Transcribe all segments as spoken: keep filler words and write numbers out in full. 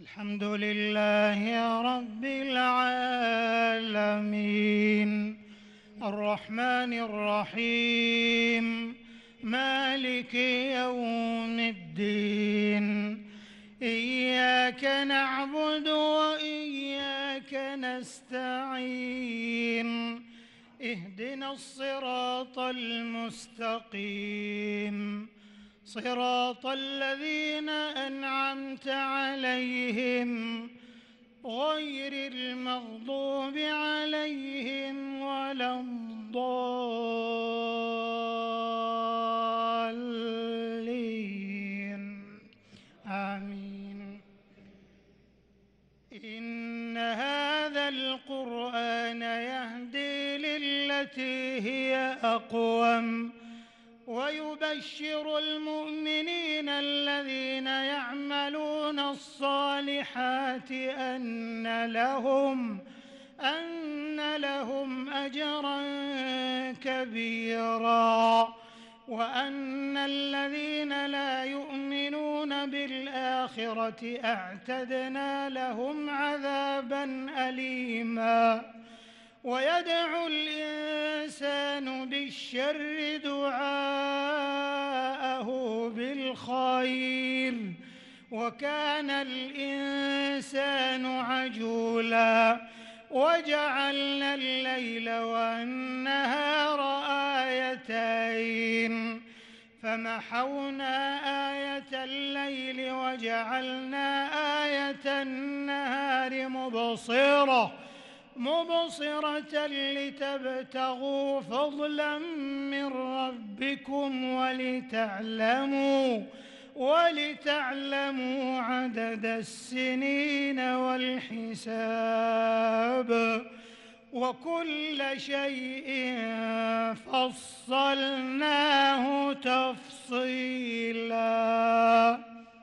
الحمد لله رب العالمين الرحمن الرحيم مالك يوم الدين إياك نعبد وإياك نستعين اهدنا الصراط المستقيم صراط الذين أنعمت عليهم غير المغضوب عليهم ولا الضالين آمين. إن هذا القرآن يهدي للتي هي أقوم ويبشر المؤمنين الذين يعملون الصالحات أن لهم أن لهم أجرا كبيرا وأن الذين لا يؤمنون بالآخرة أعتدنا لهم عذابا أليما. ويدعو الإنسان بالشر دعاءه بالخير وكان الإنسان عجولا. وجعلنا الليل والنهار آيتين فمحونا آية الليل وجعلنا آية النهار مبصرة مبصرة لتبتغوا فضلا من ربكم ولتعلموا ولتعلموا عدد السنين والحساب وكل شيء فصلناه تفصيلا.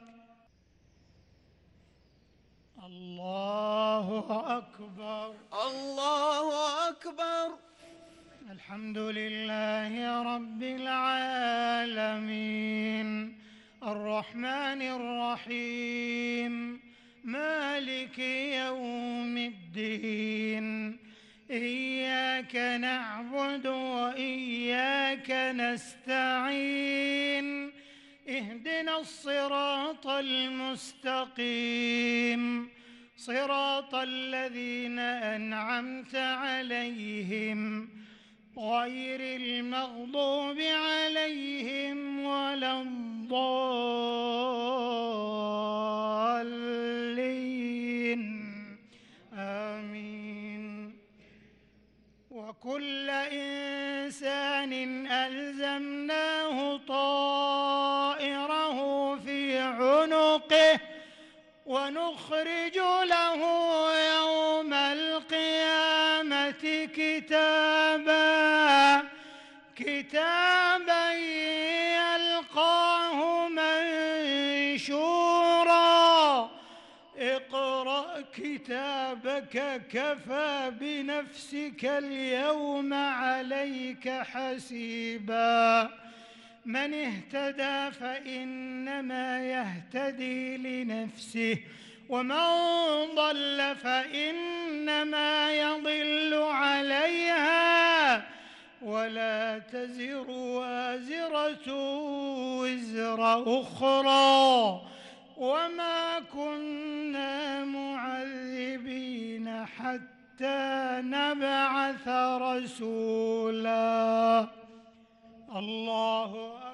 الله أكبر الله أكبر. الحمد لله رب العالمين الرحمن الرحيم مالك يوم الدين إياك نعبد وإياك نستعين اهدنا الصراط المستقيم صراط الذين أنعمت عليهم غير المغضوب عليهم ولا الضالين آمين. وكل إنسان ألزمناه طائره في عنقه ونخرج له يوم القيامة كتابا كتابا يلقاه منشورا اقرأ كتابك كفى بنفسك اليوم عليك حسيبا. من اهتدى فإنما يهتدي لنفسه ومن ضل فإنما يضل عليها ولا تزر وازرة وزر أخرى وما كنا معذبين حتى نبعث رسولا. الله